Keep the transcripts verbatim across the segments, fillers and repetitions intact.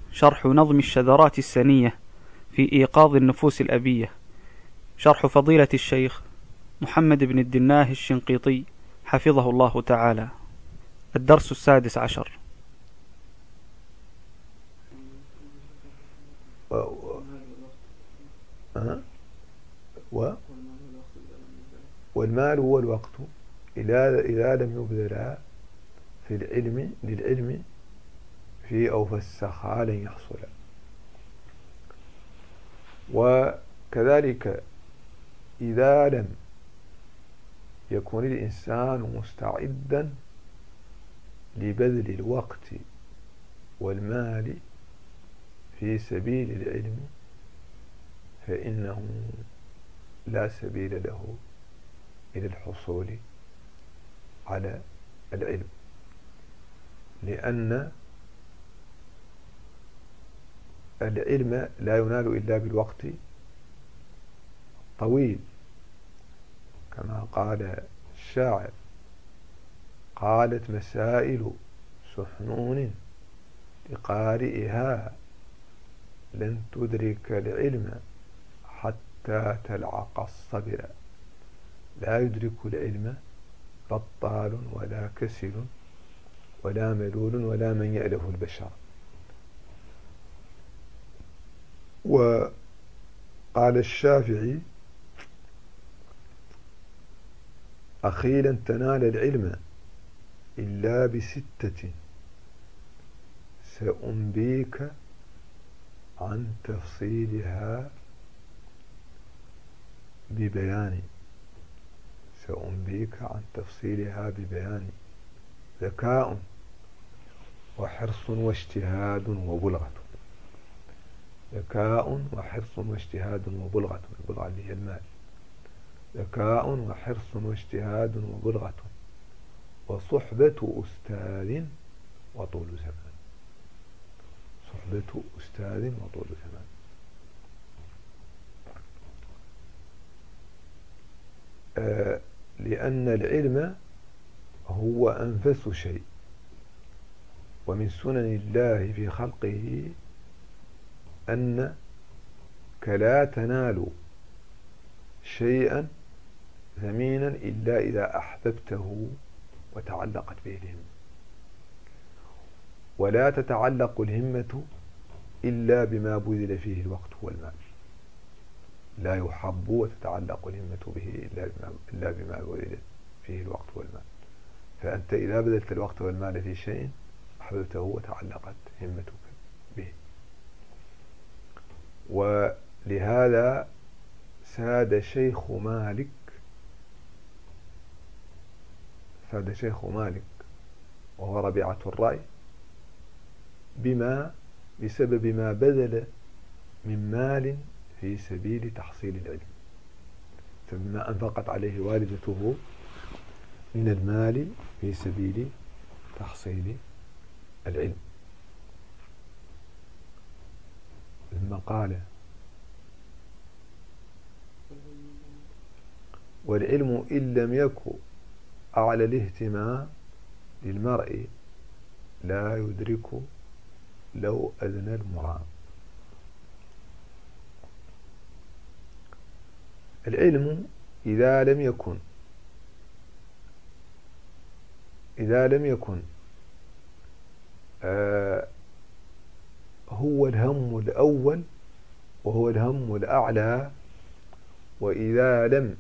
شرح نظم الشذرات السنية في إيقاظ النفوس الأبية، شرح فضيلة الشيخ محمد بن الدناه الشنقيطي حفظه الله تعالى. الدرس السادس عشر. و... أه؟ و... والمال هو الوقت إذا إذا لم يبذل في العلم للعلم في أوفى السخاء لن يحصل. وكذلك إذا لم يكون الإنسان مستعدا لبذل الوقت والمال في سبيل العلم فإنه لا سبيل له إلى الحصول على العلم، لأن العلم لا ينال إلا بالوقت طويل، كما قال الشاعر: قالت مسائل سحنون لقارئها لن تدرك العلم حتى تلعق الصبر. لا يدرك العلم بطال ولا كسل ولا ملول ولا من يألف البشر. وقال الشافعي: أخي لن تنال العلم إلا بستة سأنبيك عن تفصيلها ببيان سأنبيك عن تفصيلها ببيان ذكاء وحرص واجتهاد وبلغة. ذكاء وحرص واجتهاد وبلغة، البلغة اللي هي المال. ذكاء وحرص واجتهاد وبلغة وصحبة أستاذ وطول زمان. صحبة أستاذ وطول زمان. آه لأن العلم هو أنفس شيء، ومن سنن الله في خلقه أنك لا تنال شيئا ثمينا إلا إذا أحببته وتعلقت به الهمة، ولا تتعلق الهمة إلا بما بذل فيه الوقت والمال. لا يحب وتتعلق الهمة به إلا بما بذل فيه الوقت والمال. فأنت إذا بذلت الوقت والمال في شيء أحببته وتعلقت همتك به. ولهذا ساد شيخ مالك ساد شيخ مالك وهو ربيعة الرأي بما بسبب ما بذل من مال في سبيل تحصيل العلم، فبما أنفقت عليه والدته من المال في سبيل تحصيل العلم. ثم قال: والعلم إن لم يكن أعلى الاهتمام للمرء لا يدرك لو أذنى المرام. العلم إذا لم يكن إذا لم يكن آه هو الهم الأول وهو الهم الأعلى، وإذا لم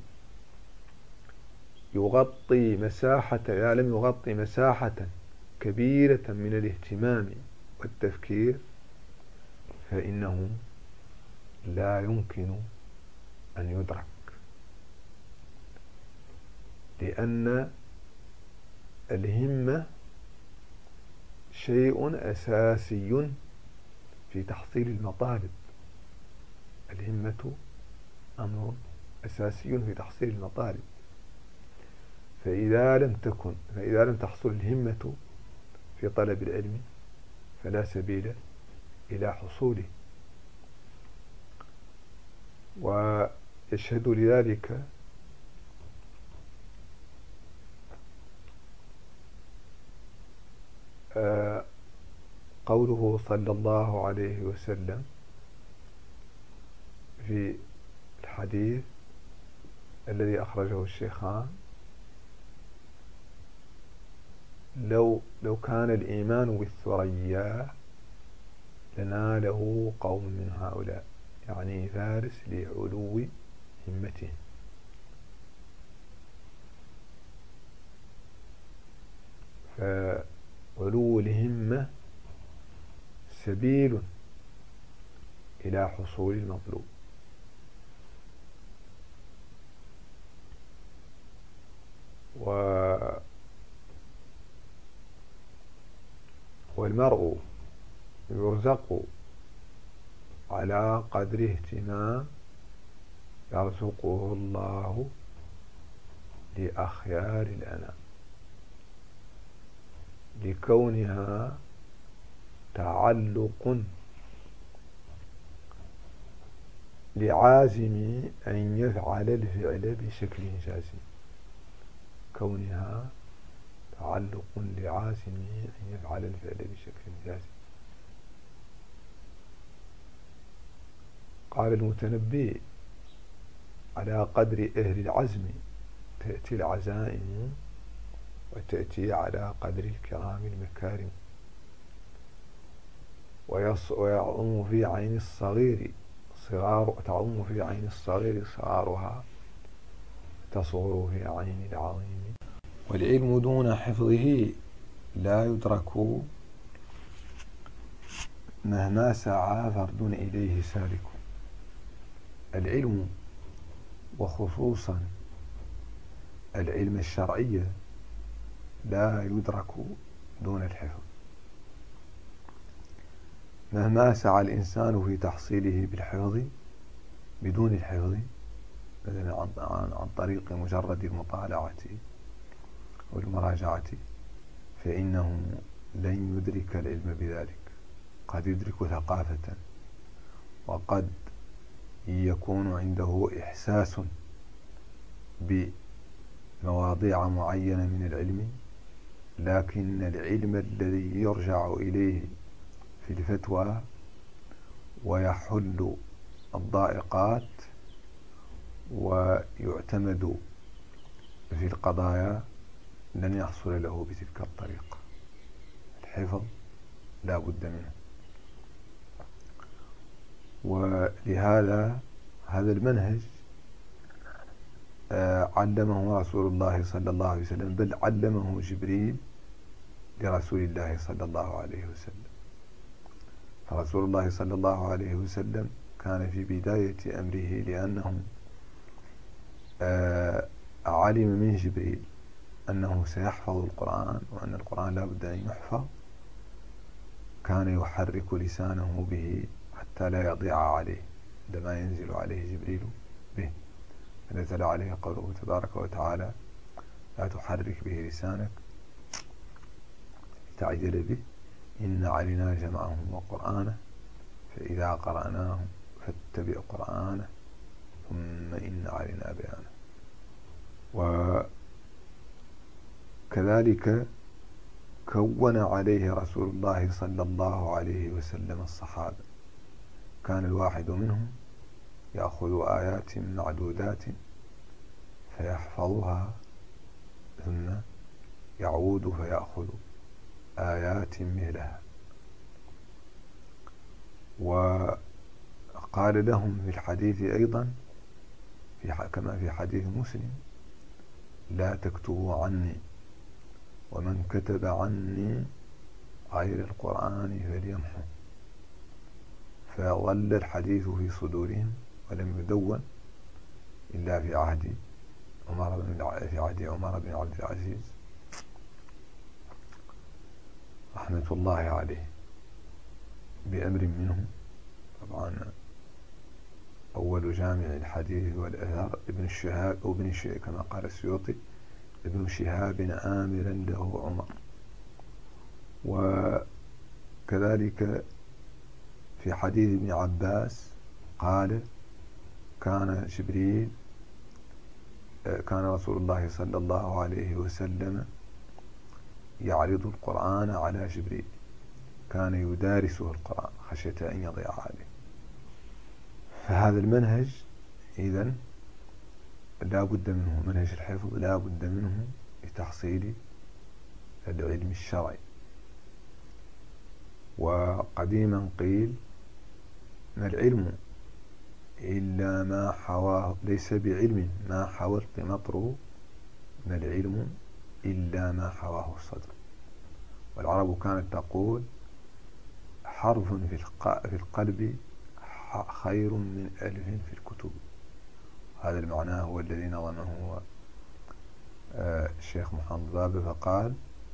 يغطي مساحة إذا لم يغطي مساحة كبيرة من الاهتمام والتفكير فإنه لا يمكن أن يدرك، لأن الهمة شيء أساسي في تحصيل المطالب. الهمة أمر أساسي في تحصيل المطالب، فإذا لم تكن فإذا لم تحصل الهمة في طلب العلم فلا سبيل إلى حصوله. ويشهد لذلك قوله صلى الله عليه وسلم في الحديث الذي أخرجه الشيخان: لو لو كان الإيمان بالثريا لناله قوم من هؤلاء، يعني فارس لعلو همتهم. فعلو الهمة سبيل إلى حصول المطلوب. و والمرء يرزق على قدر اهتمام يرزقه الله لأخيار الأنام، لكونها تعلق لعازم أن يفعل الفعل بشكل جازم، كونها تعلق لعازم أن يفعل الفعل بشكل جازم. قال المتنبي: على قدر أهل العزم تأتي العزائم، وتأتي على قدر الكرام المكارم. ويعظم في عين الصغير صغار تعظم في عين الصغير صغارها، تصغر في عين العظيم. والعلم دون حفظه لا يدرك مهما سعى فرد إليه سالك. العلم، وخصوصا العلم الشرعي، لا يدرك دون الحفظ. مهما سعى الإنسان في تحصيله بالحفظ بدون الحفظ، مثلا عن, عن طريق مجرد المطالعة والمراجعة، فإنه لن يدرك العلم بذلك. قد يدرك ثقافة، وقد يكون عنده إحساس بمواضيع معينة من العلم، لكن العلم الذي يرجع إليه في الفتوى ويحل الضائقات ويعتمد في القضايا لن يحصل له بتلك الطريقة. الحفظ لا بد منه. ولهذا هذا المنهج علمه رسول الله صلى الله عليه وسلم، بل علمه جبريل لرسول الله صلى الله عليه وسلم. فرسول الله صلى الله عليه وسلم كان في بداية أمره، لأنه علم من جبريل أنه سيحفظ القرآن، وأن القرآن لا بد أن يحفظ، كان يحرك لسانه به حتى لا يضيع عليه عندما ينزل عليه جبريل به. فنزل عليه قوله تبارك وتعالى: لا تحرك به لسانك لتعجل به، إن علينا جمعه وقرآنه، فإذا قرأناه فاتبع قرآنه، ثم إن علينا بيانه. وكذلك كون عليه رسول الله صلى الله عليه وسلم الصحابة. كان الواحد منهم يأخذ آيات معدودات فيحفظها، ثم يعود فيأخذ آيات مثلها. وقال لهم في الحديث أيضا، في كما في حديث مسلم: لا تكتبوا عني، ومن كتب عني غير القرآن فليمحو. فظل الحديث في صدورهم ولم يدون إلا في عهد عمر بن في عهد عمر بن عبد العزيز رحمة الله عليه، بأمر منه. طبعا أول جامع الحديث والأثر ابن الشهاب أو ابن الشهاب كما قال السيوطي: ابن شهاب آمرا له عمر. وكذلك في حديث ابن عباس قال: كان جبريل كان رسول الله صلى الله عليه وسلم يعرض القرآن على جبريل، كان يدارسه القرآن خشية أن يضيع عليه. فهذا المنهج إذن لا بد منه، منهج الحفظ لا بد منه لتحصيل العلم الشرعي. وقديما قيل: ما العلم إلا ما حواه، ليس بعلم ما حوى القمطر، ما العلم إلا ما حواه الصدر. والعرب كانت تقول: حرف في القلب خير من ألف في الكتب. هذا المعنى هو الذي نظمه هو الشيخ محمد بابا، فقال: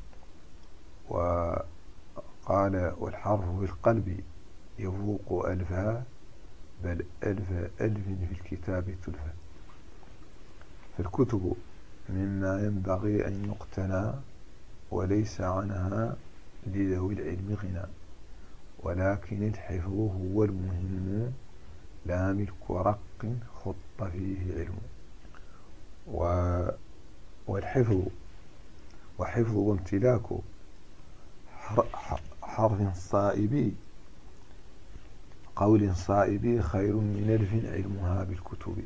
وقال والحرف في القلب يفوق ألفا، بل ألف ألف في الكتاب تلفا. فالكتب مما ينبغي أن يقتنى، وليس عنها لذوي العلم غنى، ولكن الحفظ هو المهم، لا ملك رق خط فيه علم. والحفظ وحفظ وامتلاك حرف صائب، قول صائب، خير من ألف علمها بالكتب.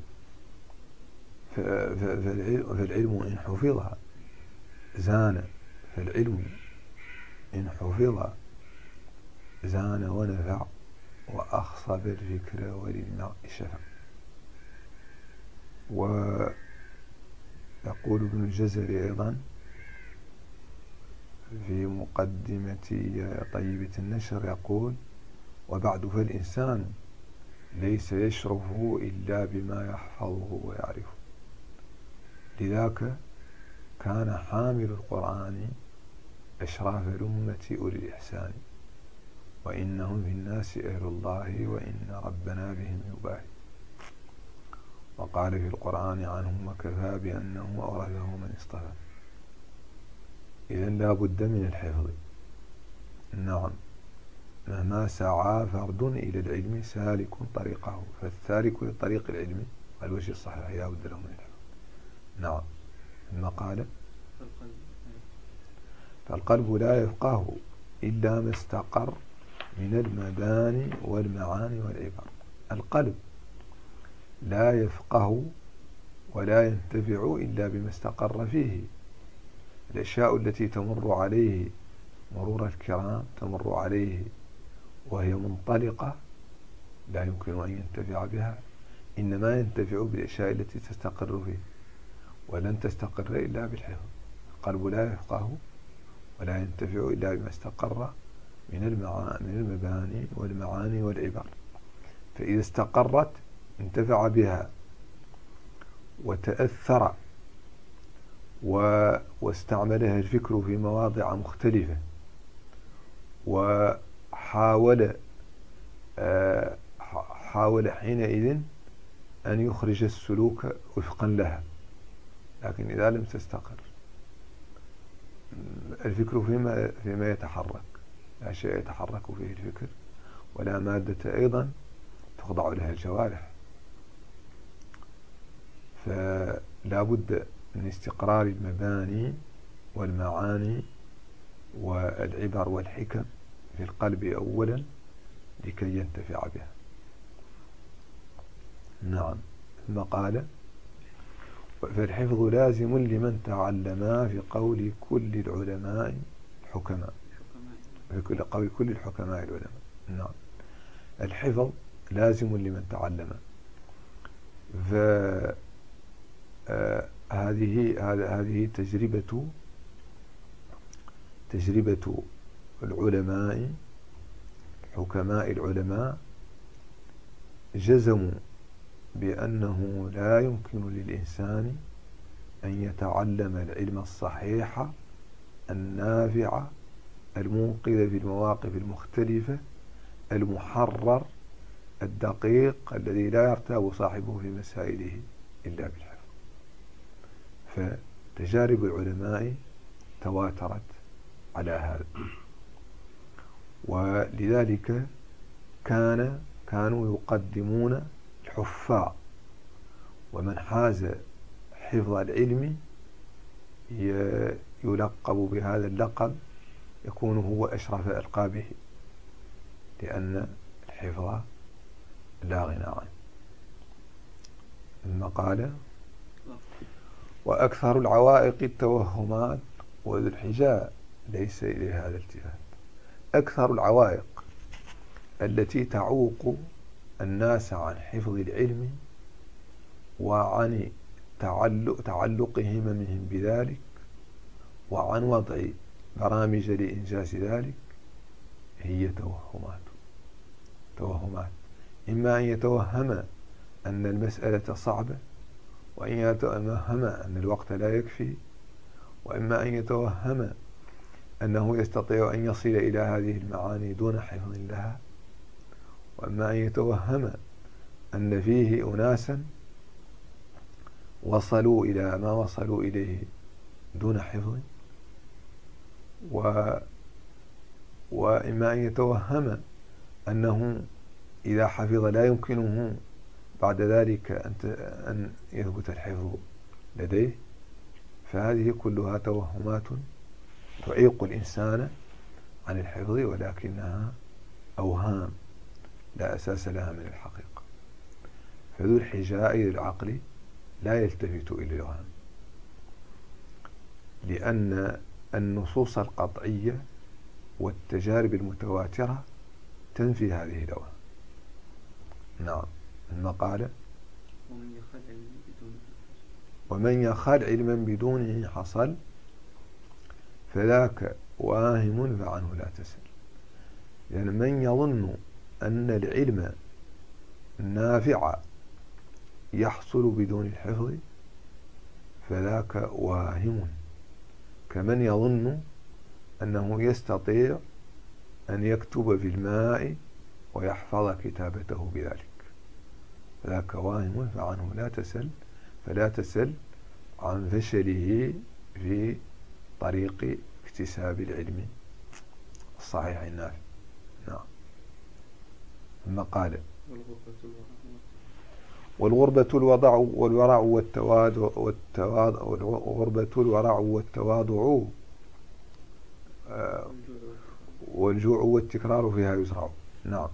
فالعلم إن حفظ زان، فالعلم إن حفظ زان ونفع، وأخصب الفكر وللمرء شفع. ويقول ابن الجزري أيضا في مقدمة طيبة النشر، يقول: وبعد فالإنسان ليس يشرفه إلا بما يحفظه ويعرفه. لذاك كان حامل القرآن أشراف الأمة أولي الإحسان، وإنهم في الناس أهل الله، وإن ربنا بهم يباهي. وقال في القرآن عنهم: وكفى بأنه أورثه من اصطفى. إذن لا بد من الحفظ. نعم، مهما سعى فرد إلى العلم سالك طريقه، فالسالك لطريق العلم الوجه الصحيح لا بد له من الحفظ. نعم. ثم قال: فالقلب لا يفقه إلا ما استقر من المباني والمعاني والعبر. القلب لا يفقه ولا ينتفع إلا بما استقر فيه. الأشياء التي تمر عليه مرور الكرام تمر عليه وهي منطلقة، لا يمكن أن ينتفع بها، إنما ينتفع بالأشياء التي تستقر فيه، ولن تستقر إلا بالحفظ. القلب لا يفقه ولا ينتفع إلا بما استقر من من المباني والمعاني والعبر. فإذا استقرت انتفع بها وتأثر واستعملها الفكر في مواضع مختلفة، وحاول حاول حينئذ أن يخرج السلوك وفقا لها. لكن إذا لم تستقر الفكر فيما فيما يتحرك، لا شيء يتحرك فيه الفكر، ولا مادة أيضا تخضع لها الجوارح. فلا بد من استقرار المباني والمعاني والعبر والحكم في القلب أولا لكي ينتفع بها. نعم. ثم قال: فالحفظ لازم لمن تعلما، في قول كل العلماء الحكماء، في كل قول كل الحكماء العلماء. نعم. الحفظ لازم لمن تعلم. فهذه هذه تجربة تجربة العلماء حكماء العلماء، جزموا بأنه لا يمكن للإنسان أن يتعلم العلم الصحيح النافع المنقذ في المواقف المختلفة المحرر الدقيق الذي لا يرتاب صاحبه في مسائله إلا بالحفظ. فتجارب العلماء تواترت على هذا، ولذلك كان كانوا يقدمون الحفاظ، ومن حاز حفظ العلم يلقب بهذا اللقب، يكون هو أشرف ألقابه لأن الحفظ لا غنى عنه. ثم قال: وأكثر العوائق التوهمات وذو الحجاء ليس إلى هذا التفات. أكثر العوائق التي تعوق الناس عن حفظ العلم وعن تعلق تعلق هممهم بذلك وعن وضع برامج لإنجاز ذلك هي توهمات توهمات إما أن يتوهم أن المسألة صعبة، وأن يتوهم أن الوقت لا يكفي، وإما أن يتوهم أنه يستطيع أن يصل إلى هذه المعاني دون حفظ لها، وإما أن يتوهم أن فيه أناسا وصلوا إلى ما وصلوا إليه دون حفظ، و وإما أن يتوهم أنه إذا حفظ لا يمكنه بعد ذلك أن يثبت الحفظ لديه. فهذه كلها توهمات تعيق الإنسان عن الحفظ، ولكنها أوهام لا أساس لها من الحقيقة. فذو الحجاء العقل لا يلتفت إلى الأوهام، لأن النصوص القطعية والتجارب المتواترة تنفي هذه الأوهام. نعم. ثم قال: ومن يخال علما بدونه حصل فذاك واهم فعنه لا تسل. يعني من يظن أن العلم النافع يحصل بدون الحفظ فذاك واهم، كمن يظن أنه يستطيع أن يكتب في الماء ويحفظ كتابته بذلك، فذاك واهم فعنه لا تسل. فلا تسل عن فشله في طريق اكتساب العلم الصحيح النافع. نعم. ثم قال: والغربة الوضع والورع والتواضع والتواضع والغربة الورع والتواضع والجوع والتكرار فيها يزرع. نعم.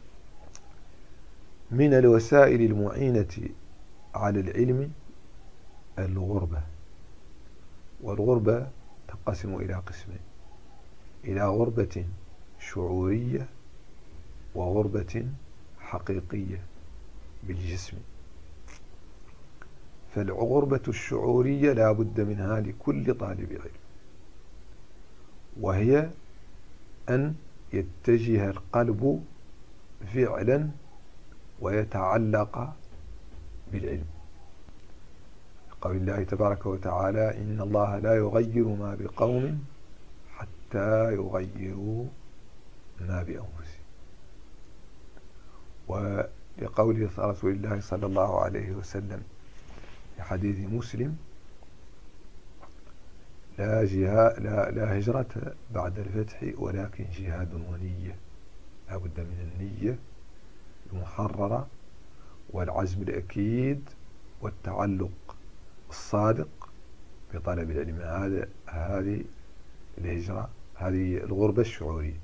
من الوسائل المعينة على العلم الغربة، والغربة تنقسم إلى قسمين: إلى غربة شعورية وغربة حقيقية بالجسم. فالغربة الشعورية لا بد منها لكل طالب علم، وهي أن يتجه القلب فعلا ويتعلق بالعلم. قول الله تبارك وتعالى: إن الله لا يغير ما بقوم حتى يغيروا ما بأنفسهم. ولقول رسول الله صلى الله عليه وسلم في حديث مسلم: لا, جهاد لا, لا هجرة بعد الفتح ولكن جهاد ونية. لا بد من النية المحررة والعزم الأكيد والتعلق الصادق بطلب العلم. هذا هذه الهجرة، هذه الغربة الشعورية.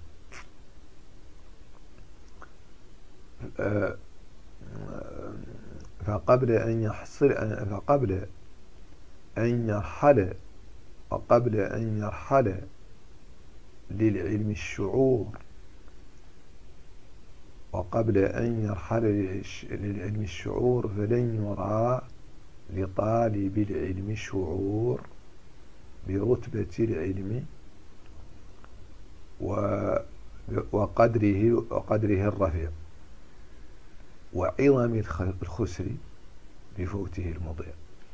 فقبل أن يحصل فقبل أن يرحل وقبل أن يرحل للعلم الشعور وقبل أن يرحل للعلم الشعور فلن يرى لطالب العلم شعور برتبة العلم وقدره وقدره الرفيع وعظم الخسر بفوته المضيع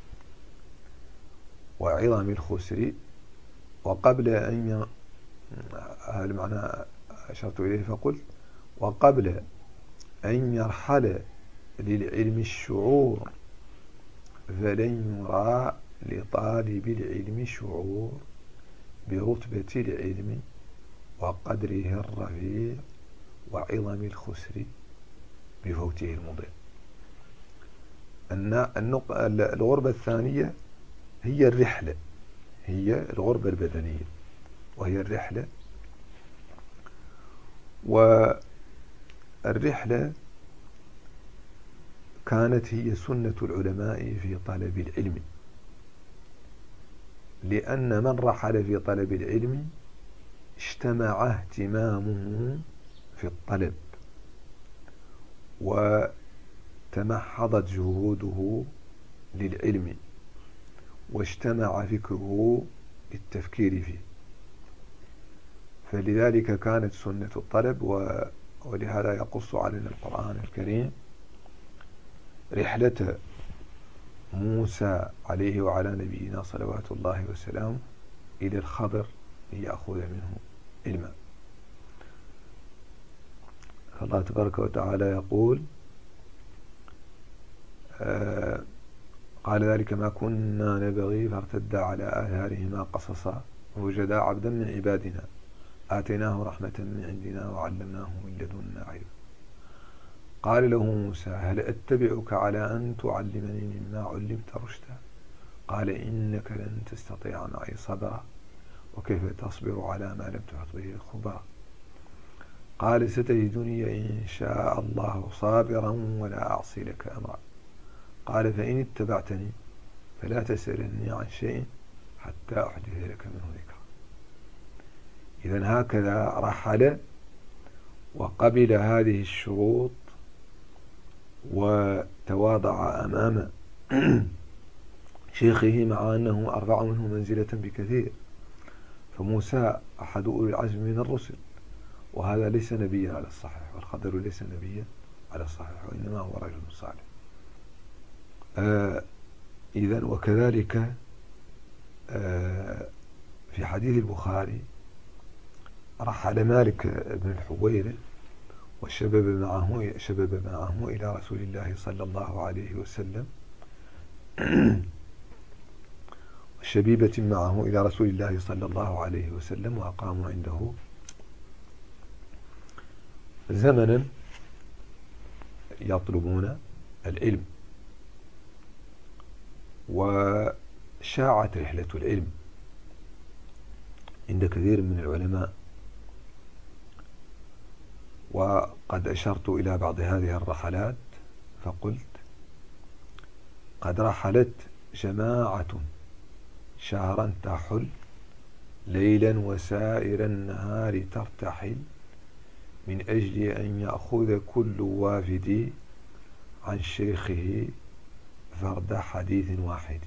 وعظم الخسر. وقبل أن ي... هذا المعنى أشرت إليه فقلت: وقبل أن يرحل للعلم الشعور فلن يرى لطالب العلم شعور برتبة العلم وقدره الرفيع وعظم الخسر بفوته المضيع. الغربة الثانية هي الرحلة، هي الغربة البدنية، وهي الرحلة. الرحلة كانت هي سنة العلماء في طلب العلم، لأن من رحل في طلب العلم اجتمع اهتمامه في الطلب وتمحضت جهوده للعلم واجتمع فكره للتفكير فيه، فلذلك كانت سنة الطلب. ولهذا يقص علينا القرآن الكريم رحلة موسى عليه وعلى نبينا صلوات الله وسلامه إلى الخضر ليأخذ منه علما. فالله تبارك وتعالى يقول آه قال ذلك ما كنا نبغي فارتدا على آثارهما قصصا ووجدا عبدا من عبادنا آتيناه رحمة من عندنا وعلمناه من لدنا علما. قال له موسى هل أتبعك على أن تعلمني مما علمت رشدا؟ قال إنك لن تستطيع معي صبرا وكيف تصبر على ما لم تحط به خبرا. قال ستجدني إن شاء الله صابرا ولا أعصي لك أمرا. قال فإن اتبعتني فلا تسألني عن شيء حتى أحدث لك منه ذكرا. إذن هكذا رحل وقبل هذه الشروط وتواضع أمام شيخه مع أنه أرفع منه منزلة بكثير. فموسى أحد أولي العزم من الرسل، وهذا ليس نبيا على الصحيح، والخضر ليس نبيا على الصحيح، وإنما هو رجل صالح. آه إذن وكذلك آه في حديث البخاري رحل مالك بن الحويرث وشبب معه شبب معه إلى رسول الله صلى الله عليه وسلم وشبيبة معه إلى رسول الله صلى الله عليه وسلم وأقاموا عنده زمنا يطلبون العلم. وشاعت رحلة العلم عند كثير من العلماء، وقد أشرت إلى بعض هذه الرحلات فقلت قد رحلت جماعة شهرا تحل ليلا وسائر النهار ترتحل من أجل أن يأخذ كل وافد عن شيخه فرد حديث واحد.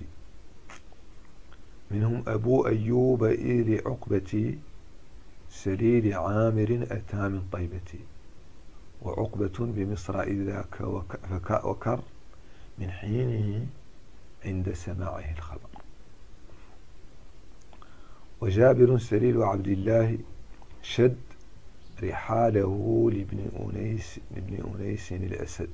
منهم أبو أيوب إذ عقبة سليل عامر أتى من طيبة وعقبة بمصر إذ ذاك وكر من حينه عند سماعه الخبر. وجابر سليل عبد الله شد رحاله لابن أنيس لابن أنيس الأسد.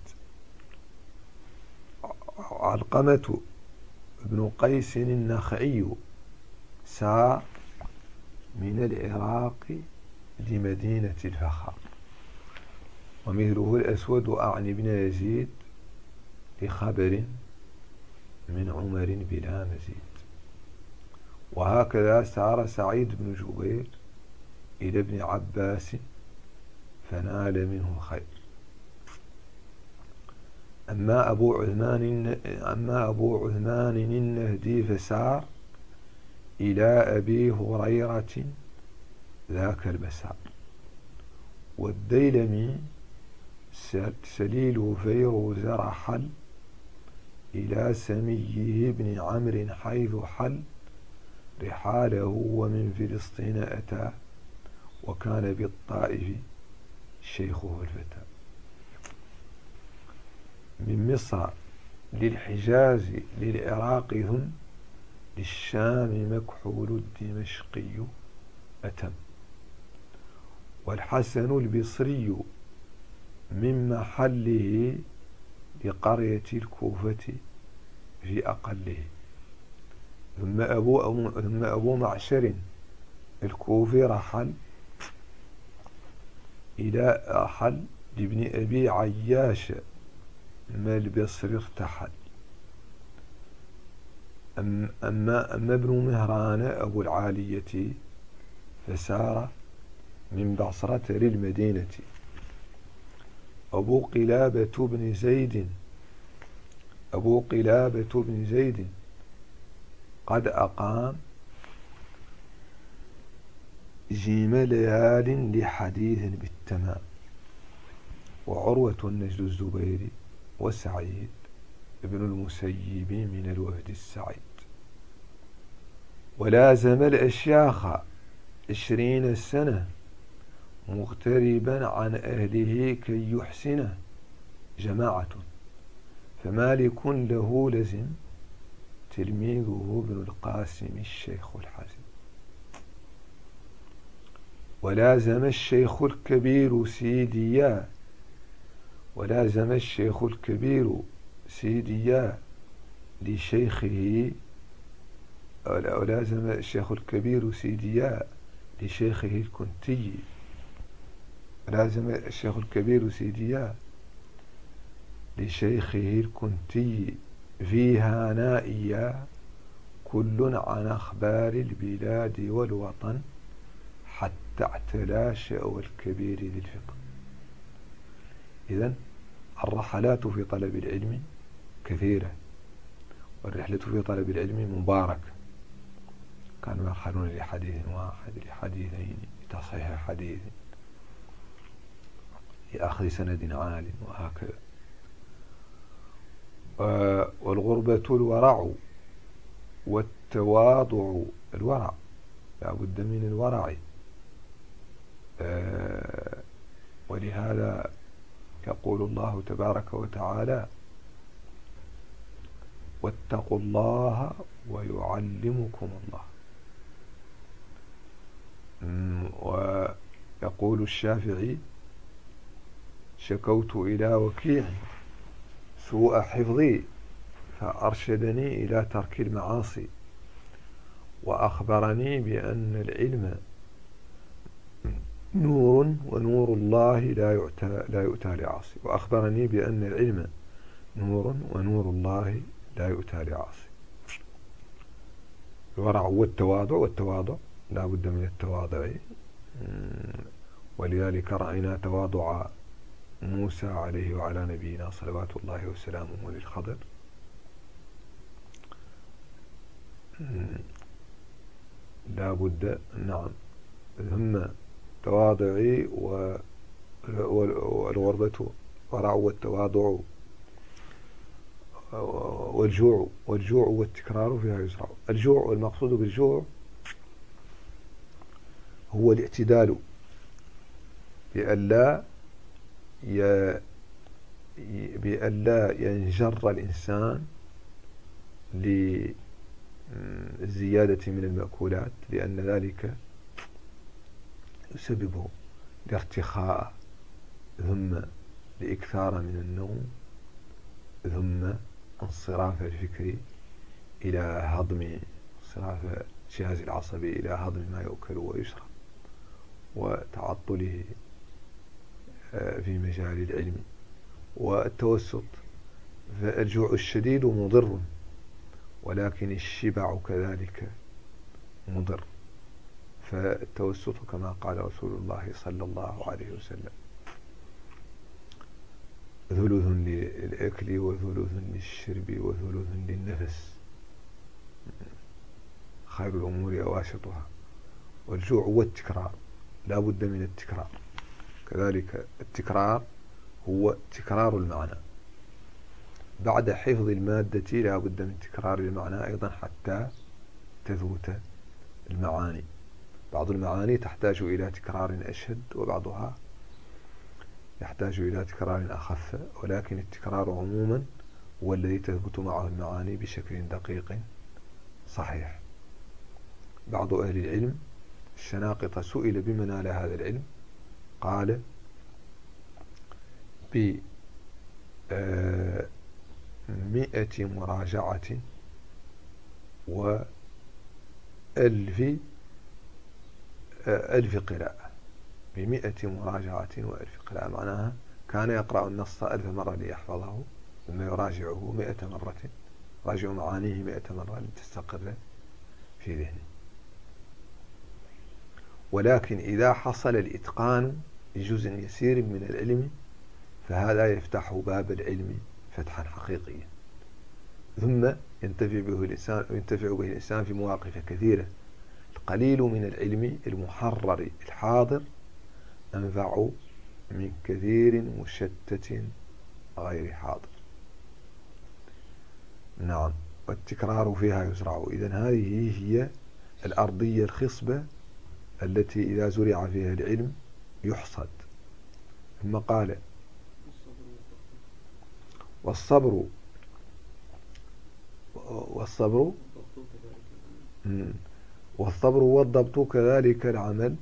علقمة ابن قيس النخعي سار من العراق لمدينة الفخار. ومثله الأسود أعني بن يزيد لخبر من عمر بلا مزيد. وهكذا سار سعيد بن جبير إلى ابن عباس فنال منه الخير. أما أبو عثمان أما أبو عثمان النهدي فسار إلى أبي هريرة ذاك المسار. والديلمي سليل فيروز رحل إلى سميه بن عمرو حيث حل رحاله ومن فلسطين أتى وكان بالطائف شيخه الفتى. من مصر للحجاز للعراق ثم للشام مكحول الدمشقي أتم. والحسن البصري من محله لقرية الكوفة في أقله. ثم أبو, ثم أبو معشر الكوفي رحل إلى رحل لابن أبي عياش ما البصر ارتحل. أما, أما ابن مهران أبو العالية فسار من بصرة للمدينة. أبو قلابة بن زيد أبو قلابة بن زيد قد أقام جيم ليال لحديث بالتمام، وعروة النجد الزبيري وسعيد ابن المسيب من الوفد السعيد، ولازم الأشياخ عشرين سنة مغتربا عن أهله كي يحسنه جماعة، فمالك له لزم تلميذه ابن القاسم الشيخ الحزم، ولازم الشيخ الكبير سيديا ولازم الشيخ الكبير سيديا لشيخه ولازم الشيخ الكبير سيديا لشيخه الكنتي لازم الشيخ الكبير سيديا لشيخه الكنتي فيها نائيا كل عن أخبار البلاد والوطن حتى اعتلى شأو الكبير للفقه. إذن الرحلات في طلب العلم كثيرة، والرحلة في طلب العلم مباركة، كانوا يرحلون لحديث واحد لحديثين لتصحيح حديث لأخذ سند عال وهكذا. والغربة الورع والتواضع، الورع لا بد من الورع، ولهذا يقول الله تبارك وتعالى واتقوا الله ويعلمكم الله. ويقول الشافعي شكوت إلى وكيع سوء حفظي فأرشدني إلى ترك المعاصي، وأخبرني بأن العلم نور ونور الله لا يؤتى لا يؤتى لعاصي، وأخبرني بأن العلم نور ونور الله لا يؤتى لعاصي. الورع والتواضع، والتواضع لا بد من التواضع، ولذلك رأينا تواضع موسى عليه وعلى نبينا صلوات الله وسلامه للخضر. لا بد، نعم، ثم تواضعي والغربة ورع والتواضع والجوع والجوع والتكرار فيها يسرع. الجوع، والمقصود بالجوع هو الاعتدال بألا بألا ينجر الإنسان للزيادة من المأكولات، لأن ذلك يسببه الارتخاء، ثم الإكثار من النوم، ثم انصراف الفكر إلى هضم انصراف الجهاز العصبي إلى هضم ما يؤكل ويشرب، وتعطله في مجال العلم والتوسط. فالجوع الشديد مضر، ولكن الشبع كذلك مضر. فالتوسط كما قال رسول الله صلى الله عليه وسلم ثلث للأكل وثلث للشرب وثلث للنفس، خير الأمور أواسطها. والجوع والتكرار لا بد من التكرار، كذلك التكرار هو تكرار المعنى. بعد حفظ المادة لا بد من تكرار المعنى أيضا حتى تثبت المعاني. بعض المعاني تحتاج إلى تكرار أشد، وبعضها يحتاج إلى تكرار أخف، ولكن التكرار عموما هو الذي تثبت معه المعاني بشكل دقيق صحيح. بعض أهل العلم الشناقطة سئل بما نال هذا العلم، قال بمئة مراجعة وألف ألف قراءة. بمئة مراجعة وألف قراءة معناها كان يقرأ النص ألف مرة ليحفظه، ثم يراجعه مئة مرة، راجع معانيه مئة مرة لتستقر في ذهنه. ولكن إذا حصل الإتقان لجزء يسير من العلم فهذا يفتح باب العلم فتحا حقيقيا. ثم ينتفع به الإنسان ينتفع به الإنسان في مواقف كثيرة. القليل من العلم المحرر الحاضر أنفع من كثير مشتت غير حاضر. نعم، والتكرار فيها يزرع. إذن هذه هي الأرضية الخصبة التي إذا زرع فيها العلم يحصد. ثم قال والصبر والصبر والصبر والضبط كذلك العمل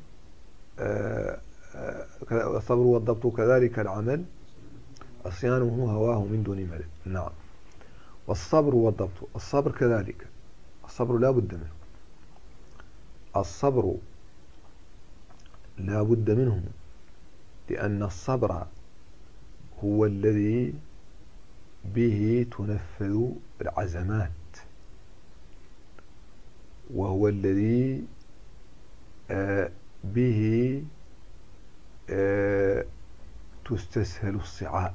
والصبر والضبط كذلك العمل عصيانه هواه من دون ملل. نعم، والصبر والضبط. الصبر كذلك، الصبر لا بد منه، الصبر لا بد منه، لأن الصبر هو الذي به تنفذ العزمات، وهو الذي به تستسهل الصعاب.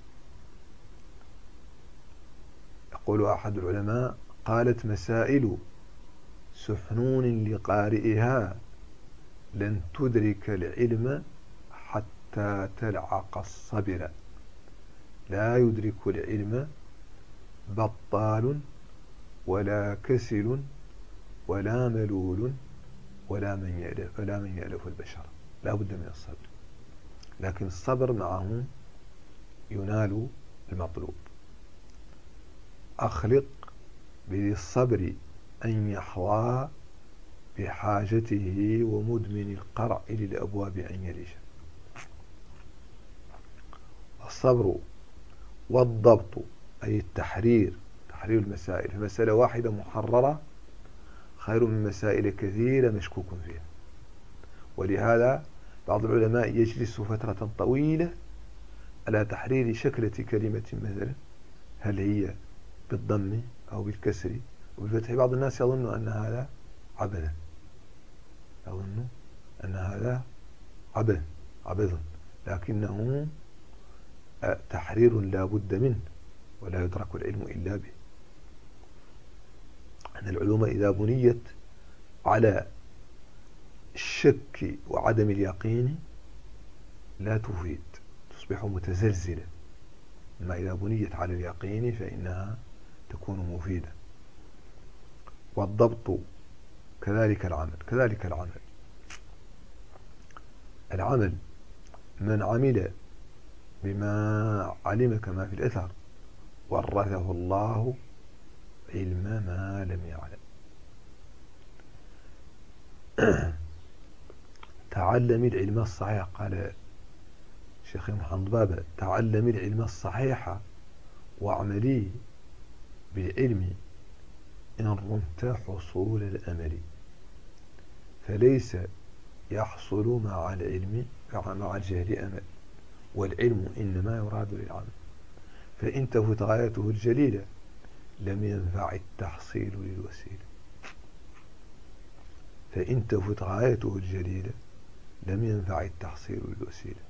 يقول أحد العلماء: قالت مسائل سحنون لقارئها لن تدرك العلم حتى تلعق الصبر، لا يدرك العلم بطال ولا كسل ولا ملول ولا من يألف ولا من يألف البشر. لا بد من الصبر، لكن الصبر معه ينال المطلوب. أخلق بذي الصبر أن يحظى بحاجته ومدمن القرع للأبواب أن يلج. الصبر والضبط أي التحرير، تحرير المسائل. فمسألة واحدة محررة خير من مسائل كثيرة مشكوك فيها. ولهذا بعض العلماء يجلس فترة طويلة على تحرير شكلة كلمة مثلا، هل هي بالضم أو بالكسر وبالفتح. بعض الناس يظن أن هذا عبث، يظن أن هذا عبث عبث لكنه تحرير لا بد منه، ولا يدرك العلم إلا به. أن العلوم إذا بنيت على الشك وعدم اليقين لا تفيد، تصبح متزلزلة. أما إذا بنيت على اليقين فإنها تكون مفيدة. والضبط كذلك العمل، كذلك العمل العمل من عمل بما علم كما في الأثر ورثه الله علم ما لم يعلم. تعلم العلم الصحيح، قال شيخ محمد بابا: تعلم العلم الصحيح واعملي بالعلم إن رمت حصول الأمل، فليس يحصل مع العلم مع الجهل أمل، والعلم إنما يراد للعمل، فإن تفت غايته الجليلة لم ينفع التحصيل للوسيلة. فإن تفت غايته الجليلة لم ينفع التحصيل للوسيلة.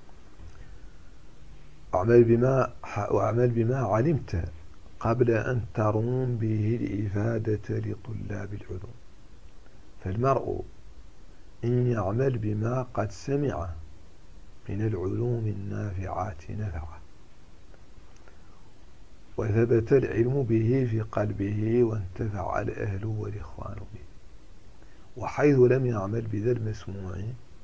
أعمل بما وأعمل بما علمت قبل أن تروم به الإفادة لطلاب العلوم. فالمرء إن يعمل بما قد سمع من العلوم النافعات نفعه، وثبت العلم به في قلبه وانتفع الأهل والإخوان به. وحيث لم يعمل بذا المسموع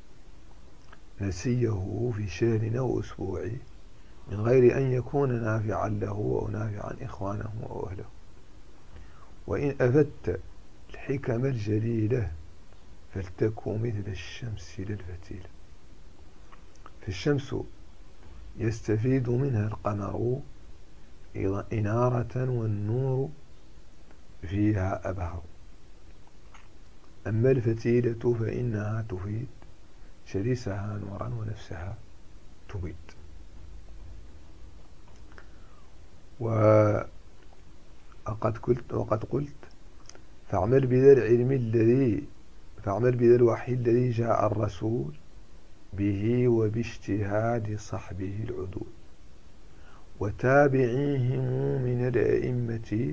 نسيه في شهر أو أسبوع من غير أن يكون نافعا له أو نافعا إخوانه أو أهله. وإن أفدت الحكم الجليلة فلتكن مثل الشمس للفتيلة. فالشمس يستفيد منها القمر إنارة والنور فيها أبهر. أما الفتيلة فإنها تفيد شريسها نورا ونفسها تبيد. وقد قلت وقد قلت فاعمل بذا العلم الذي فاعمل بذا الوحي الذي جاء الرسول به وباجتهاد صحبه العدول. وتابعيهم من الأئمة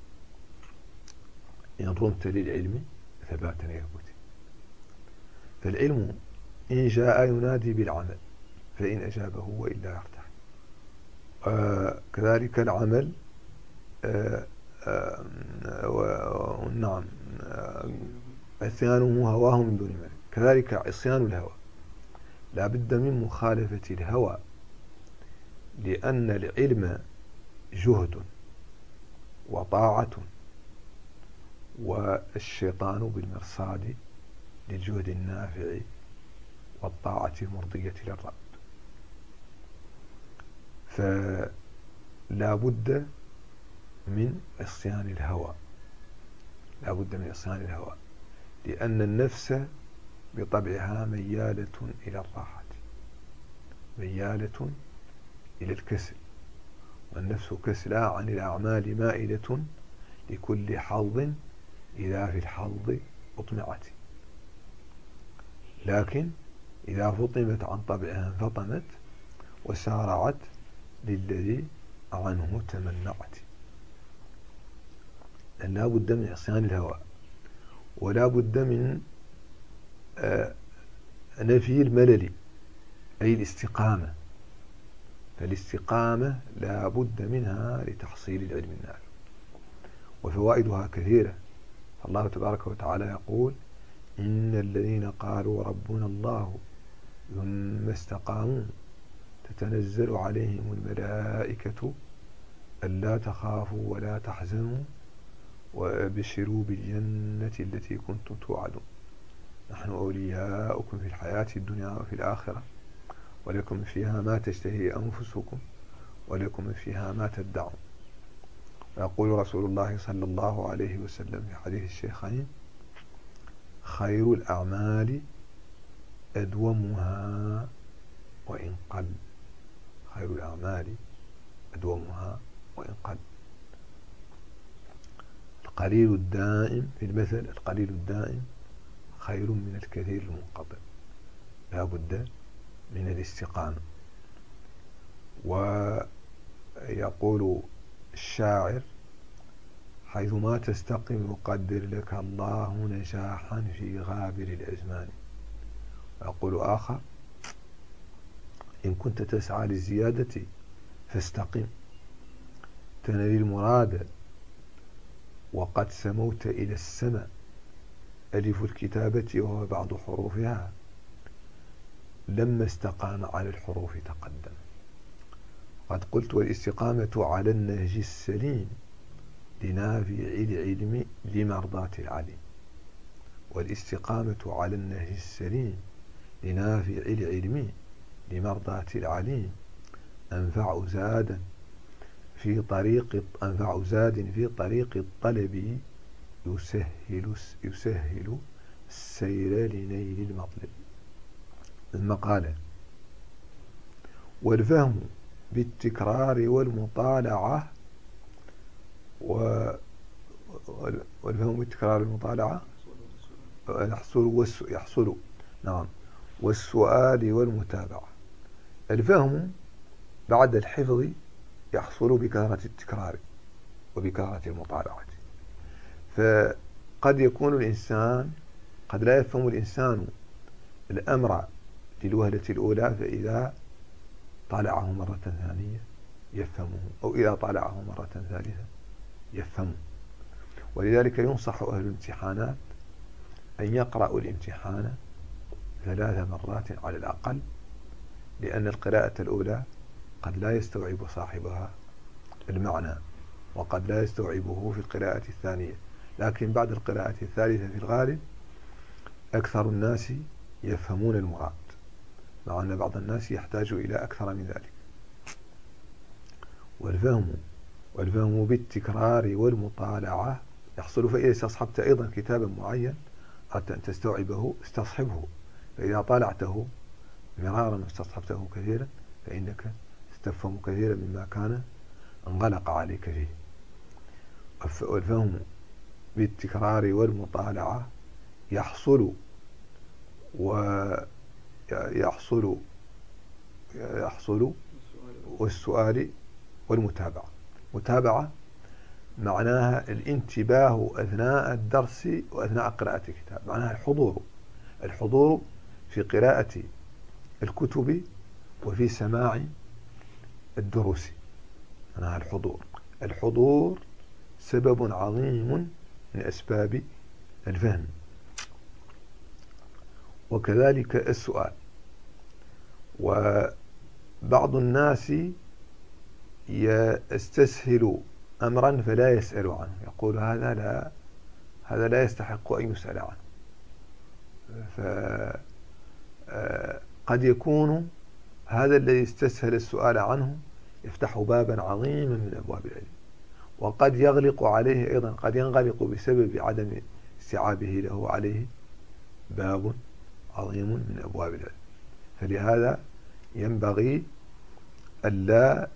إن رمت للعلم ثباتنا يهبتي. فالعلم إن جاء ينادي بالعمل فإن أجابه وإلا يرتاح. آه كذلك العمل آه آه نعم عصيانه هواه من دون ملك. كذلك عصيان الهوى لا بد من مخالفة الهوى، لأن العلم جهد وطاعة، والشيطان بالمرصاد للجهد النافع والطاعة المرضية للرب. فلا بد من عصيان الهوى، لا بد من عصيان الهوى، لأن النفس بطبعها ميالة إلى الراحة، ميالة إلى الكسل، والنفس كسلى عن الأعمال مائلة لكل حظ إذا في الحظ أطمعت. لكن إذا فطمت عن طبعها انفطمت وسارعت للذي عنه تمنعت. لا بد من عصيان الهوى، ولا بد من آه نفي الملل أي الاستقامة. فالاستقامة لا بد منها لتحصيل العلم النافع، وفوائدها كثيرة. الله تبارك وتعالى يقول: إن الذين قالوا ربنا الله ثم استقاموا تتنزل عليهم الملائكة ألا تخافوا ولا تحزنوا وأبشروا بالجنة التي كنتم توعدون نحن أولياؤكم في الحياة الدنيا وفي الآخرة ولكم فيها ما تشتهي أنفسكم ولكم فيها ما تدعون. ويقول رسول الله صلى الله عليه وسلم في حديث الشيخين: خير الأعمال أدومها وإن قل. خير الأعمال أدومها وإن قل. القليل الدائم في المثل القليل الدائم خير من الكثير المنقطع. لا بد من الاستقامة. ويقول الشاعر: حيثما تستقم يقدر لك الله نجاحا في غابر الأزمان. ويقول آخر: إن كنت تسعى للزيادة فاستقم تنال المراد وقد سموت إلى السماء. ألف الكتابة وهو بعض حروفها لما استقام على الحروف تقدم. قد قلت: والاستقامة على النهج السليم لنافع العلم لمرضاة العليم. والاستقامة على النهج السليم لنافع العلم لمرضاة العليم أنفع زادا في طريق أنفع زاد في طريق الطلب يسهل يسهل السير لنيل المطلب. المقالة: والفهم بالتكرار والمطالعة والفهم بالتكرار والمطالعة يحصل يحصل نعم والسؤال والمتابعة. الفهم بعد الحفظ يحصل بكثرة التكرار وبكثرة المطالعة. فقد يكون الإنسان قد لا يفهم الإنسان الأمر للوهلة الأولى، فإذا طالعه مرة ثانية يفهمه، أو إذا طالعه مرة ثالثة يفهمه. ولذلك ينصح أهل الامتحانات أن يقرأوا الامتحان ثلاث مرات على الأقل، لأن القراءة الأولى قد لا يستوعب صاحبها المعنى، وقد لا يستوعبه في القراءة الثانية. لكن بعد القراءة الثالثة في الغالب أكثر الناس يفهمون المراد، مع أن بعض الناس يحتاج إلى أكثر من ذلك. والفهم والفهم بالتكرار والمطالعة يحصل. فإذا استصحبت أيضا كتابا معين أردت أن تستوعبه استصحبه، فإذا طالعته مرارا واستصحبته كثيرا فإنك تفهم كثيرا مما كان انغلق عليك فيه. والفهم بالتكرار والمطالعة يحصل ويحصل يحصل والسؤال والمتابعة. متابعة معناها الانتباه أثناء الدرس وأثناء قراءة الكتاب، معناها الحضور الحضور في قراءة الكتب وفي سماع الدروس. معناها الحضور الحضور سبب عظيم من أسباب الفهم. وكذلك السؤال. وبعض الناس يستسهل أمرا فلا يسأل عنه، يقول هذا لا هذا لا يستحق أن يسأل عنه. فقد يكون هذا الذي استسهل السؤال عنه يفتح بابا عظيما من أبواب العلم، وقد يغلق عليه أيضا، قد ينغلق بسبب عدم استيعابه له عليه باب عظيم من أبواب العلم. فلهذا ينبغي ألا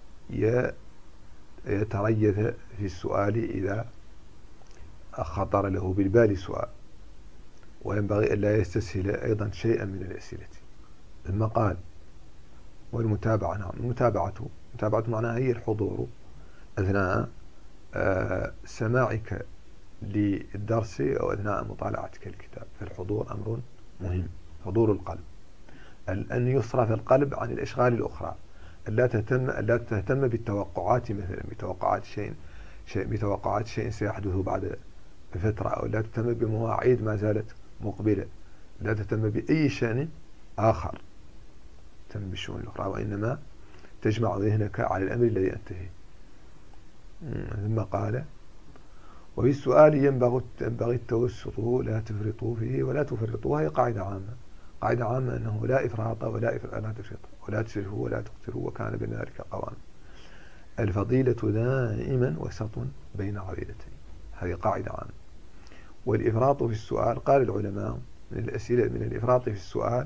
يتريث في السؤال إذا خطر له بالبال سؤال، وينبغي ألا يستسهل أيضا شيئا من الأسئلة. ثم قال والمتابعة. نعم، المتابعة متابعة معناها هي الحضور أثناء آه سماعك للدرس أو أثناء مطالعتك الكتاب. فالحضور أمر مهم، حضور القلب، أن يصرف القلب عن الأشغال الأخرى، ألا تهتم ألا تهتم بالتوقعات، مثلا بتوقعات شيء شيء بتوقعات شيء سيحدث بعد فترة، أو لا تهتم بمواعيد ما زالت مقبلة، لا تهتم بأي شأن آخر، تهتم بالشؤون الأخرى، وإنما تجمع ذهنك على الأمر الذي أنت فيه. ثم قال وفي السؤال ينبغي ينبغي التوسط، لا تفرطوا فيه ولا تفرطوا. وهي قاعدة عامة، قاعدة عامة أنه لا إفراط ولا لا تفرط، ولا تسرفوا ولا تقتروا، وكان بين ذلك قواما. الفضيلة دائما وسط بين عضيلتين، هذه قاعدة عامة. والإفراط في السؤال، قال العلماء من الأسئلة من الإفراط في السؤال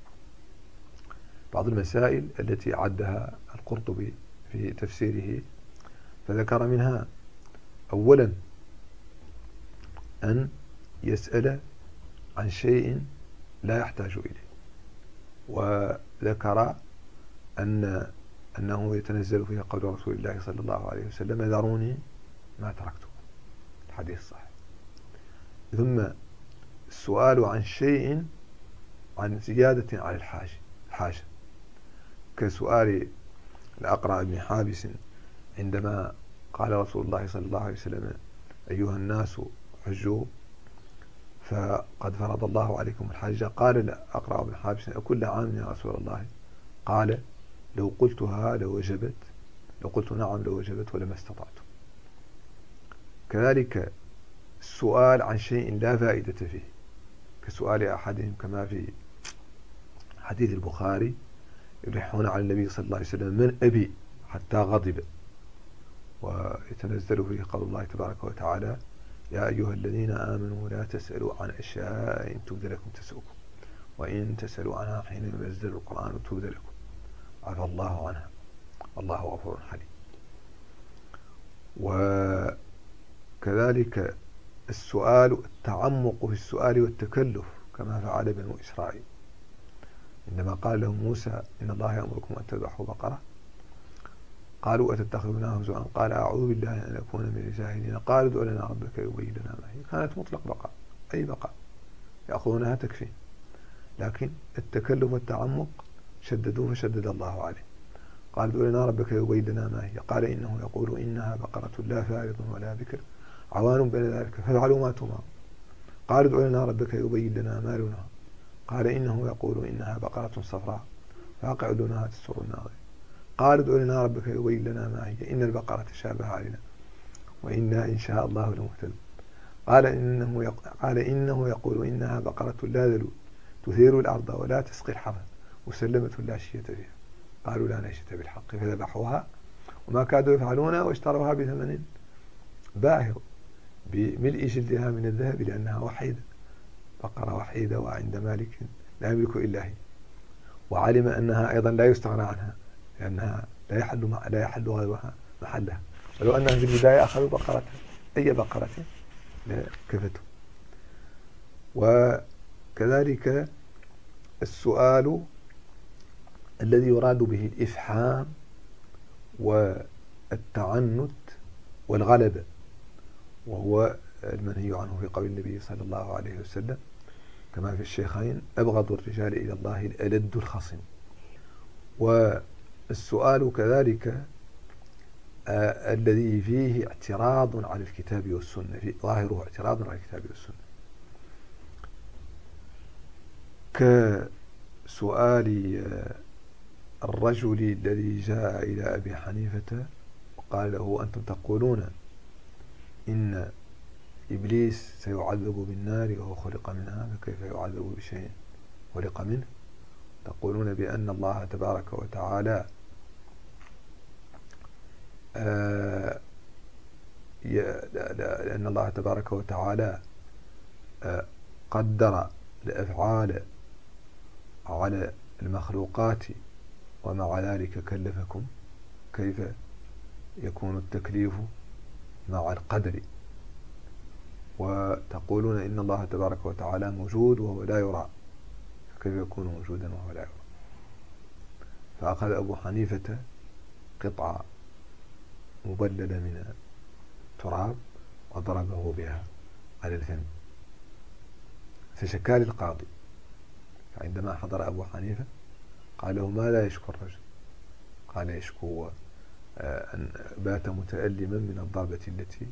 بعض المسائل التي عدها القرطبي في تفسيره، فذكر منها أولا أن يسأل عن شيء لا يحتاج إليه، وذكر أن أنه يتنزل فيها قول رسول الله صلى الله عليه وسلم ذروني ما تركتم، الحديث الصحيح. ثم السؤال عن شيء عن زيادة على الحاجة حاجة، كسؤال الأقرع بن حابس عندما قال رسول الله صلى الله عليه وسلم أيها الناس حجوا فقد فرض الله عليكم الحج. قال الأقرع بن حابس أكل عام يا رسول الله؟ قال لو قلتها لوجبت، لو قلت نعم لوجبت ولما استطعت. كذلك السؤال عن شيء لا فائدة فيه، كسؤال أحدهم كما في حديث البخاري يلحون على النبي صلى الله عليه وسلم من أبي حتى غضب، ويتنزل فيه قول الله تبارك وتعالى يا أيها الذين آمنوا لا تسألوا عن أشياء إن تبد لكم تسؤكم وإن تسألوا عنها حين ينزل القرآن تبد لكم عفى الله عنها الله غفور حليم. وكذلك السؤال التعمق في السؤال والتكلف كما فعل بنو إسرائيل عندما قال لهم موسى إن الله يأمركم أن تذبحوا بقرة، قالوا أتتخذنا هزوا، قال أعوذ بالله أن أكون من الجاهلين، قالوا ادع لنا ربك يبين لنا ما هي. كانت مطلق بقرة، أي بقرة يأخذونها تكفي، لكن التكلف والتعمق شددوه فشدد الله عليه. قال ادع لنا ربك يبين لنا ما هي، قال إنه يقول إنها بقرة لا فارض ولا بكر عوان بين ذلك فافعلوا ما تؤمرون. قال ادع لنا ربك يبين لنا ما لونها، قال إنه يقول إنها بقرة صفراء فاقع لونها تسر الناظرين. قال ادع لنا ربك يبين لنا ما هي إن البقرة تشابه علينا وإنا إن شاء الله لمهتدون. قال إنه يقول قال إنه يقول إنها بقرة لا ذلول تثير الأرض ولا تسقي الحرث مسلمة لا شية فيها. قالوا لا نشية بالحق فذبحوها وما كادوا يفعلونها واشتروها بثمن باهظ بملء جلدها من الذهب لأنها وحيدة، بقرة وحيدة وعند مالك لا يملك إلا هي، وعلم أنها أيضا لا يستغنى عنها لأنها لا يحل لا يحل غيرها محلها، ولو أنهم في البداية أخذوا بقرة أي بقرة كفته. وكذلك السؤال الذي يراد به الإفحام التعنت والغلبة، وهو المنهي عنه في قول النبي صلى الله عليه وسلم كما في الشيخين: أبغض الرجال إلى الله الألد الخصم. والسؤال كذلك آه الذي فيه اعتراض على الكتاب والسنة، في ظاهره اعتراض على الكتاب والسنة، كسؤال آه الرجل الذي جاء إلى أبي حنيفة وقال له: أنتم تقولون إن إبليس سيعذب بالنار وهو خلق منها، فكيف يعذب بشيء خلق منه؟ تقولون بأن الله تبارك وتعالى آه لأن الله تبارك وتعالى آه قدر الأفعال على المخلوقات ومع ذلك كلفكم، كيف يكون التكليف مع القدر؟ وتقولون إن الله تبارك وتعالى موجود وهو لا يرى، كيف يكون موجودا وهو لا يرى؟ فأخذ أبو حنيفة قطعة مبللة من التراب وضربه بها على الفم، فشكى للقاضي. فعندما حضر أبو حنيفة قال له: ما لا يشكو الرجل؟ قال: يشكو أن بات متألما من الضربة التي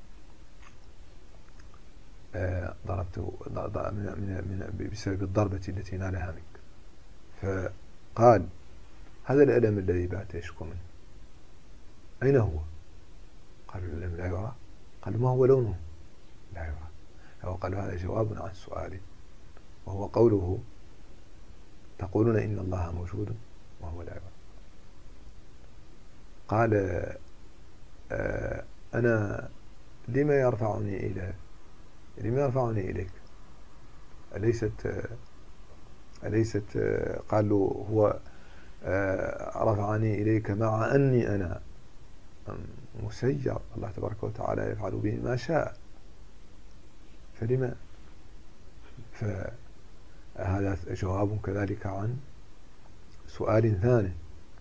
ضربته بسبب الضربة التي نالها منك. فقال: هذا الألم الذي بات يشكو منه أين هو؟ قال: الألم لا يرى. قال: ما هو لونه؟ لا يرى. هو قال: هذا جواب عن سؤالي، وهو قوله: تقولون إن الله موجود وهو لا يرى. قال: آه أنا لما يرفعني إلى لما يرفعني إليك؟ أليست أليست قالوا هو رفعني إليك مع أني أنا مسير، الله تبارك وتعالى يفعل به ما شاء، فلما؟ فهذا جواب كذلك عن سؤال ثاني.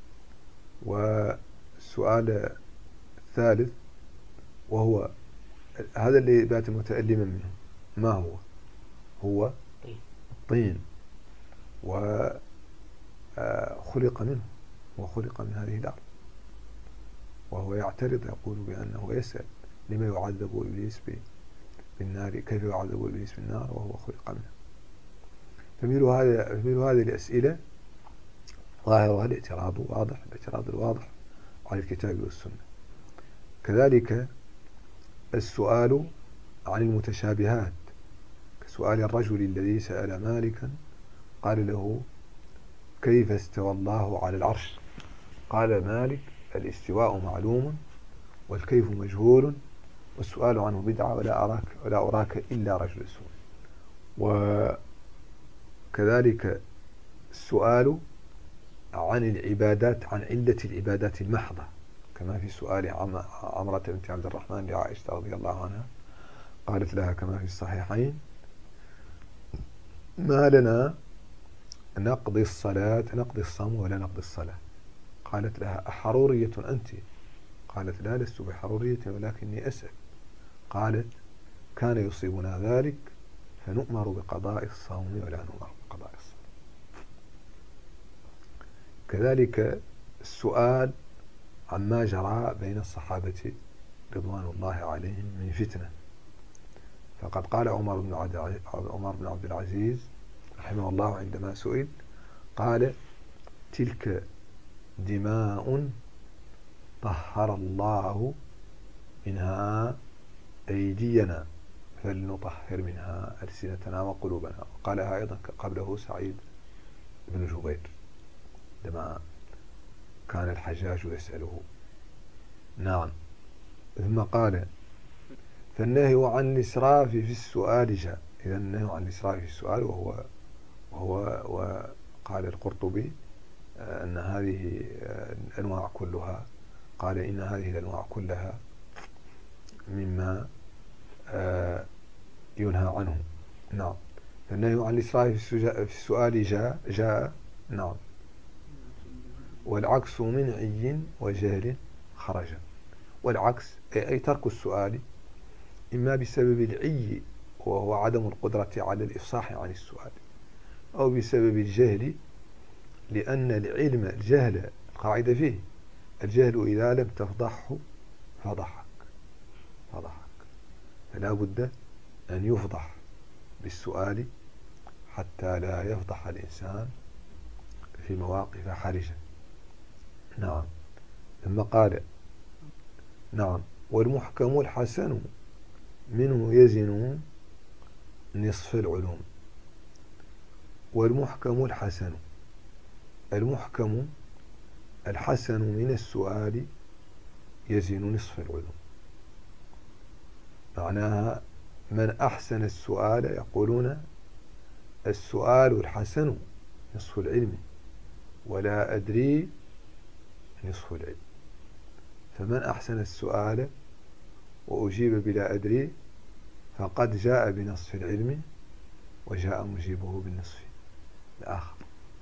والسؤال الثالث وهو هذا اللي بات متألما منه، ما هو؟ هو الطين، وخلق منه وخلق من هذه الأرض، وهو يعترض يقول بأنه يسأل: لما يعذب إبليس بالنار؟ كيف يعذب إبليس بالنار وهو خلق منه؟ فمثل هذا فمثل هذه الأسئلة ظاهرها الاعتراض واضح، الاعتراض الواضح على الكتاب والسنة. كذلك السؤال عن المتشابهات، كسؤال الرجل الذي سأل مالكا قال له: كيف استوى الله على العرش؟ قال مالك: الاستواء معلوم والكيف مجهول والسؤال عنه بدعة ولا أراك ولا أراك إلا رجل سوء. وكذلك السؤال عن العبادات، عن علة العبادات المحضة، كما في سؤال عمرة بنت عبد الرحمن لعائشة رضي الله عنها، قالت لها كما في الصحيحين: ما لنا نقضي الصلاة نقضي الصوم ولا نقضي الصلاة؟ قالت لها: أحرورية أنت؟ قالت: لا، لست بحرورية ولكني أسأل. قالت: كان يصيبنا ذلك فنؤمر بقضاء الصوم ولا نؤمر بقضاء الصلاة. كذلك السؤال عما جرى بين الصحابة رضوان الله عليهم من فتنة، فقد قال عمر بن عمر بن عبد العزيز رحمه الله عندما سئل قال: تلك دماء طهر الله منها أيدينا فلنطهر منها ألسنتنا وقلوبنا. وقالها أيضا قبله سعيد بن جبير لما كان الحجاج يسأله. نعم. ثم قال: فالنهي عن الإسراف في السؤال جاء. إذا النهي عن الإسراف في السؤال وهو وهو وقال القرطبي أن هذه الأنواع كلها، قال إن هذه الأنواع كلها مما ينهى عنه. نعم. فالنهي عن الإسراف في السؤال جاء جاء نعم. والعكس منعي وجهل حرجا. والعكس أي ترك السؤال إما بسبب العي وهو عدم القدرة على الإفصاح عن السؤال، أو بسبب الجهل، لأن العلم الجهل القاعدة فيه الجهل إذا لم تفضحه فضحك فضحك فلا بد أن يفضح بالسؤال حتى لا يفضح الإنسان في مواقف حرجة. نعم. ثم قال نعم والمحكم الحسن منه يزن نصف العلوم. والمحكم الحسن، المحكم الحسن من السؤال يزن نصف العلوم. معناها من أحسن السؤال، يقولون السؤال الحسن نصف العلم ولا أدري نصف العلم. فمن أحسن السؤال وأجيب بلا أدري فقد جاء بنصف العلم وجاء مجيبه بالنصف الآخر.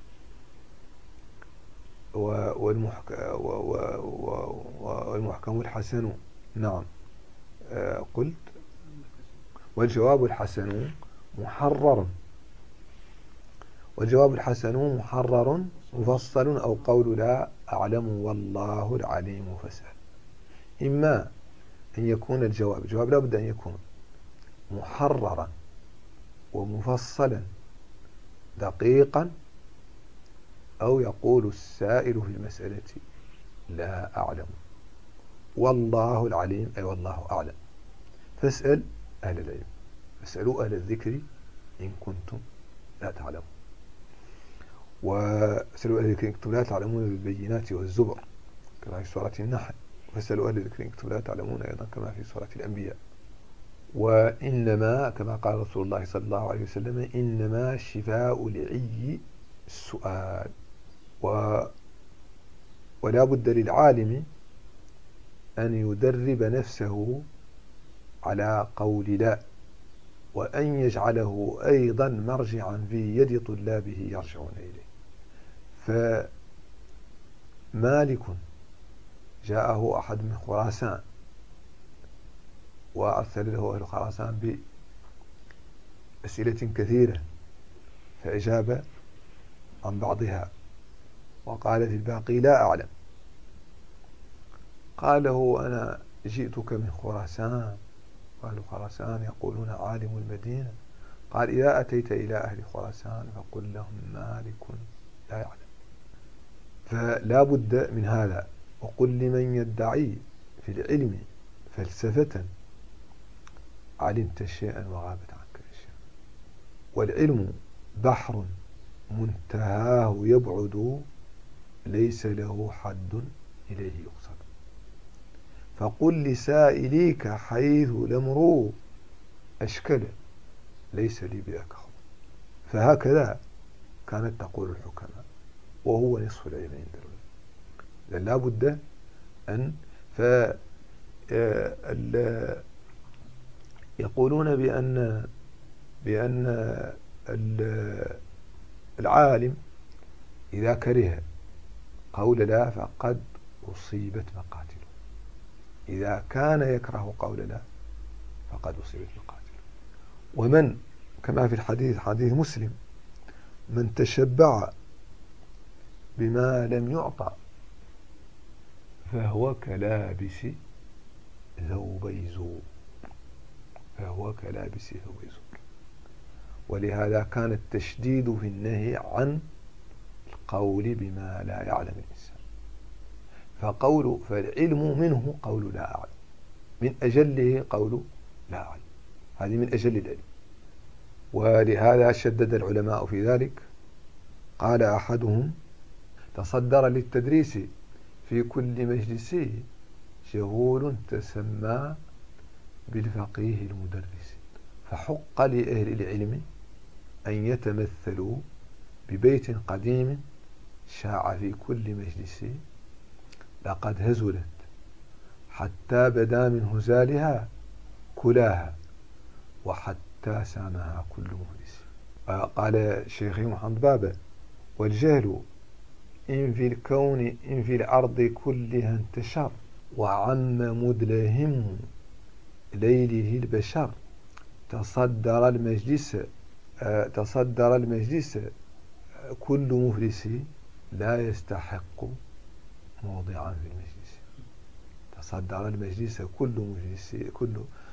والمحكم الحسن نعم قلت والجواب الحسن محرر والجواب الحسن محرر مفصل أو قول لا أعلم والله العليم فاسأل. إما أن يكون الجواب الجواب لا بد أن يكون محررا ومفصلا دقيقا، أو يقول السائل في المسألة لا أعلم والله العليم أي والله أعلم فاسأل أهل العلم، فاسألوا أهل الذكر إن كنتم لا تعلمون. واسألوا أهل الذكر إن كنتم لا تعلمون بالبينات والزبر كما في سورة النحل، فاسألوا أهل الذكر إن كنتم لا تعلمون أيضا كما في سورة الأنبياء. وإنما كما قال رسول الله صلى الله عليه وسلم إنما شفاء العي السؤال. و ولا بد للعالم أن يدرب نفسه على قول لا، وأن يجعله أيضا مرجعا في يد طلابه يرجعون إليه. فمالك جاءه أحد من خراسان وأرسل له أهل خراسان بأسئلة كثيرة فأجاب عن بعضها وقال في الباقي لا أعلم. قال له أنا جئتك من خراسان وأهل خراسان يقولون عالم المدينة. قال إذا أتيت إلى أهل خراسان فقل لهم مالك لا يعلم. فلا بد من هذا. وقل لمن يدعي في العلم فلسفة علمت شيئا وغابت عنك أشياء. والعلم بحر منتهاه يبعد ليس له حد إليه يقصد. فقل لسائليك حيث لمروا أشكل ليس لي بذاك خبر. فهكذا كانت تقول الحكماء، وهو نصف العلم عند العلماء. لا بد أن ف يقولون بأن بأن العالم إذا كره قول لا فقد أصيبت مقاتله، إذا كان يكره قول لا فقد أصيبت مقاتله. ومن كما في الحديث حديث مسلم من تشبع بما لم يعطى فهو كلابس ثوبي زور فهو كلابس ثوبي زور. ولهذا كان التشديد في النهي عن القول بما لا يعلم الإنسان. فقول فالعلم منه قول لا أعلم، من أجله قول لا أعلم، هذه من أجل العلم. ولهذا شدد العلماء في ذلك. قال أحدهم تصدر للتدريس في كل مجلس جهول تسمى بالفقيه المدرس، فحق لأهل العلم أن يتمثلوا ببيت قديم شاع في كل مجلس لقد هزلت حتى بدا من هزالها كلاها وحتى سامها كل مهلس. قال شيخي محمد بابا والجهل إن في الكون إن في الأرض كلها انتشر وعم مدلهم ليله البشر تصدر المجلس تصدر المجلس كل مفلس لا يستحق موضعا في المجلس. تصدر المجلس كل مفلس كل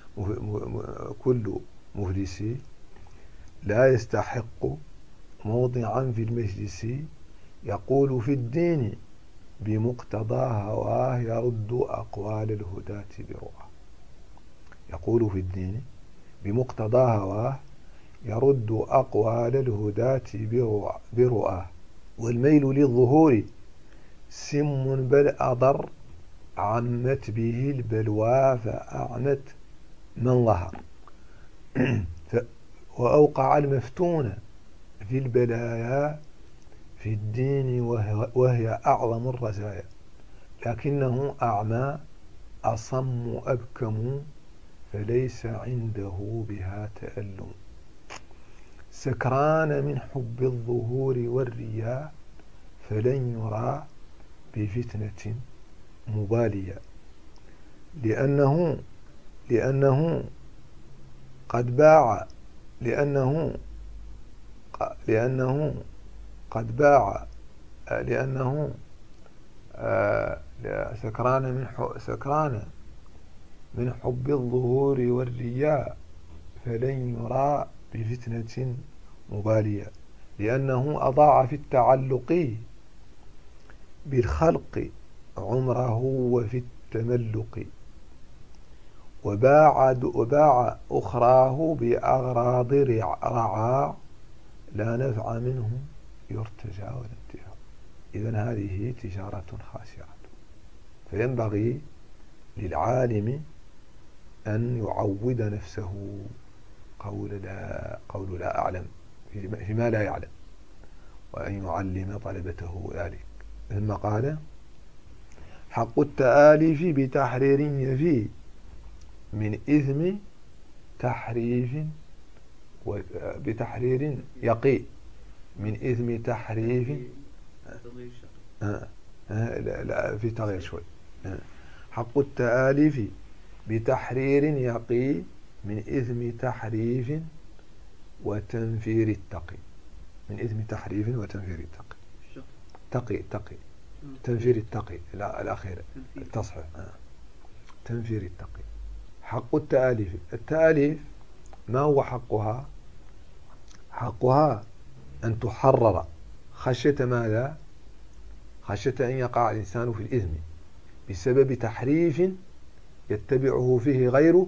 كل مفلس لا يستحق موضعا في المجلس، يقول في الدين بمقتضى هواه يرد أقوال الهداة برؤى. يقول في الدين بمقتضى هواه يرد أقوال الهداة برؤى. والميل للظهور سم بل أضر، عمت به البلوى فأعنت من ظهر. وأوقع المفتون في البلايا في الدين وهي أعظم الرزايا، لكنه أعمى أصم أبكم فليس عنده بها تألم. سكران من حب الظهور والرياء فلن يرى بفتنة مبالية، لأنه لأنه قد باع لأنه لأنه قد باع لأنه سكران من سكران من حب الظهور والرياء فلن يرى بفتنة مبالية، لأنه أضاع في التعلق بالخلق عمره وفي التملق، وباع وباع أخراه بأغراض رعاع لا نفع منه يرتجى ولا انتفاع. إذن هذه تجارة خاسرة، فينبغي للعالم أن يعود نفسه قول لا, قول لا أعلم فيما لا يعلم، وأن يعلم طلبته ذلك. ثم قال: حق التآليف بتحرير يفي من إثم تحريف بتحرير يقي من إثم تحريف آه آه لا, لا في تغيير شوي. آه حق التآليف بتحرير يقي من إثم تحريف وتنفير التقي. من إثم تحريف وتنفير التقي. تقي تقي تنفير التقي الأخير التصحيح. آه. تنفير التقي. حق التآليف. التآليف ما هو حقها؟ حقها أن تحرر خشية ماذا؟ خشية أن يقع الإنسان في الإثم بسبب تحريف يتبعه فيه غيره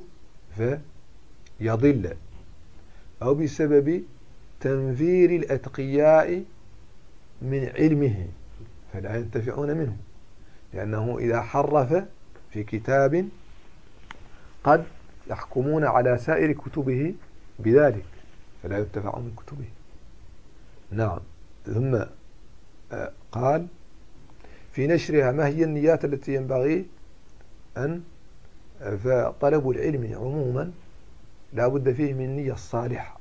فيضل، أو بسبب تنفير الأتقياء من علمه فلا ينتفعون منه، لأنه إذا حرف في كتاب قد يحكمون على سائر كتبه بذلك فلا ينتفعون من كتبه. نعم. ثم قال: في نشرها ما هي النيات التي ينبغي أن فطلب العلم عموما لا بد فيه من النية الصالحة،